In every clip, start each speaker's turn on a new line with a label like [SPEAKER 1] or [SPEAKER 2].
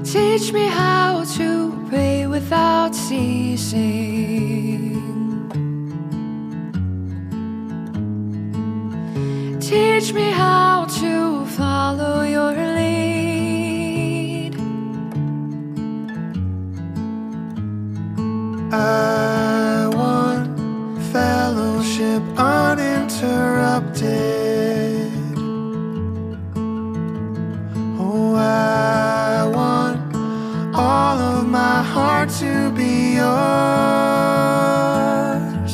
[SPEAKER 1] Teach me how to pray without ceasing. Teach me how to follow your lead.
[SPEAKER 2] I want fellowship uninterrupted. Oh, I want all of my heart to be yours.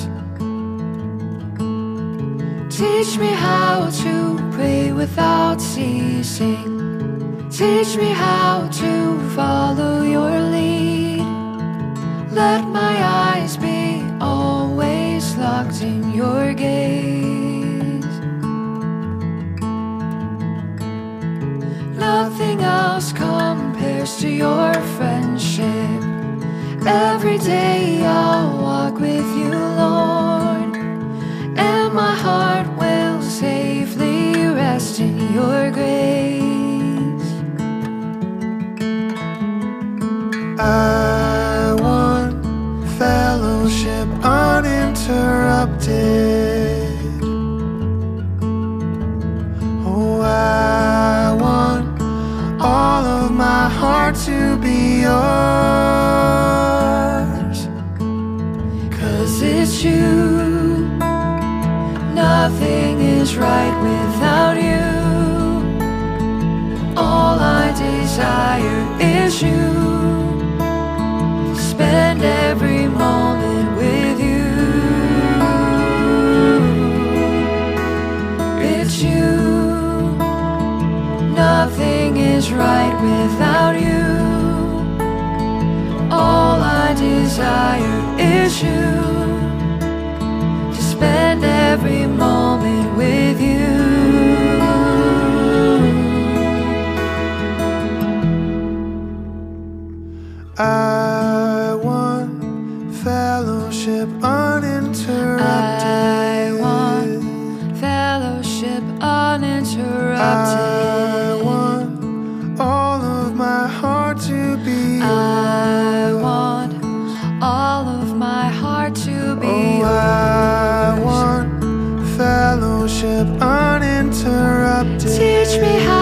[SPEAKER 1] Teach me how to pray without ceasing. Teach me how to follow your lead. Let my eyes be always locked in your gaze. Nothing else compares to your friendship. Every day I'll walk with you, Lord, and my heart will safely rest in your grace.
[SPEAKER 2] I want fellowship uninterrupted. Oh, I want all of my heart to be yours.
[SPEAKER 1] 'Cause it's you. Nothing is right without you. All I desire is you. Spend every moment with you. It's you. Nothing is right without you. All I desire is you. To spend every moment with you.
[SPEAKER 2] I want fellowship uninterrupted.
[SPEAKER 1] I want fellowship uninterrupted.
[SPEAKER 2] I want all of my heart to be
[SPEAKER 1] I want all of my heart to be
[SPEAKER 2] yours. I want fellowship uninterrupted.
[SPEAKER 1] Teach me how